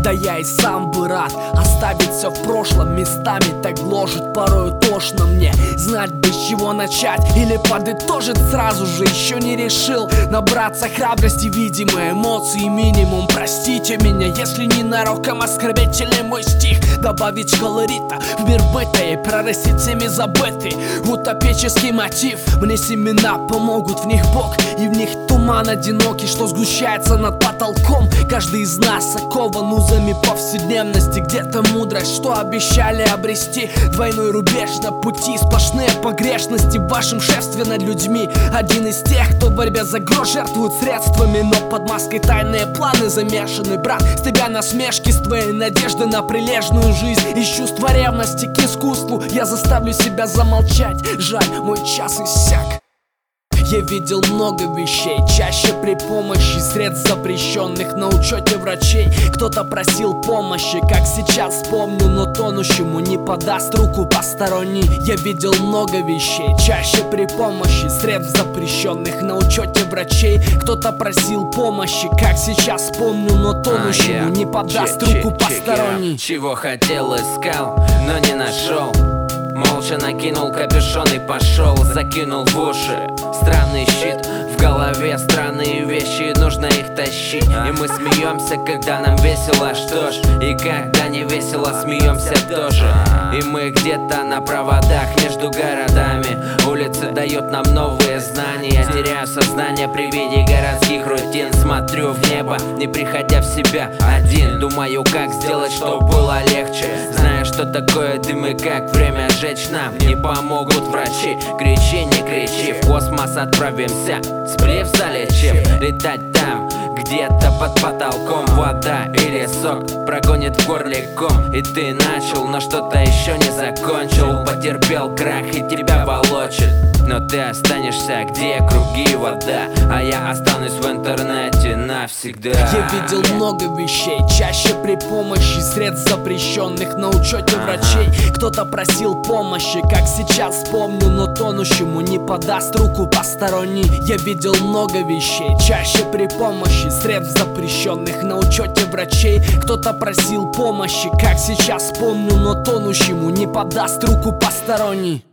Да я и сам бы рад оставить все в прошлом. Местами так гложет, порою тошно мне знать бы, с чего начать или подытожить сразу же. Еще не решил набраться храбрости, видимо, эмоций минимум. Простите меня, если ненароком оскорбительный мой стих. Добавить колорита в мир быта и прорастить всеми забытый утопический мотив. Мне семена помогут, в них Бог и в них туман одинокий, что сгущается над потолком. Каждый из нас окован узами повседневности. Где-то мудрость, что обещали обрести. Двойной рубеж на пути, сплошные погрешности в вашем шефстве над людьми. Один из тех, кто в борьбе за грош жертвует средствами, но под маской тайные планы замешаны. Брат, с тебя насмешки, с твоей надежды на прилежную жизнь. Из чувства ревности к искусству я заставлю себя замолчать. Жаль, мой час иссяк. Я видел много вещей, чаще при помощи средств запрещенных на учете врачей. Кто-то просил помощи, как сейчас помню, но тонущему не подаст руку посторонний. Я видел много вещей, чаще при помощи средств запрещенных на учете врачей. Кто-то просил помощи, как сейчас помню, но тонущему не подаст руку посторонний. Чего хотел, искал, но не нашел. Молча накинул капюшон и пошел, закинул в уши странный щит. В голове странные вещи, нужно их тащить. И мы смеемся, когда нам весело, что ж. И когда не весело, смеемся тоже. И мы где-то на проводах между городами. Улицы дают нам новые знания. Теряю сознание при виде городских рутин. Смотрю в небо, не приходя в себя один. Думаю, как сделать, чтобы было легче. Знаю, что такое дым и как время жечь нам не помогут врачи. Кричи, не кричи, в космос отправимся. Сплив залечив, летать там, где-то под потолком. Вода или сок прогонит в горле ком. И ты начал, но что-то еще не закончил. Потерпел крах и тебя волочит. Но ты останешься, где круги и вода. А я останусь в интернете навсегда. Я видел много вещей, чаще при помощи средств запрещенных на учете врачей. Кто-то просил помощи, как сейчас помню, но тонущему не подаст руку посторонний. Я видел много вещей, чаще при помощи средств запрещенных на учете врачей. Кто-то просил помощи, как сейчас помню, но тонущему не подаст руку посторонний.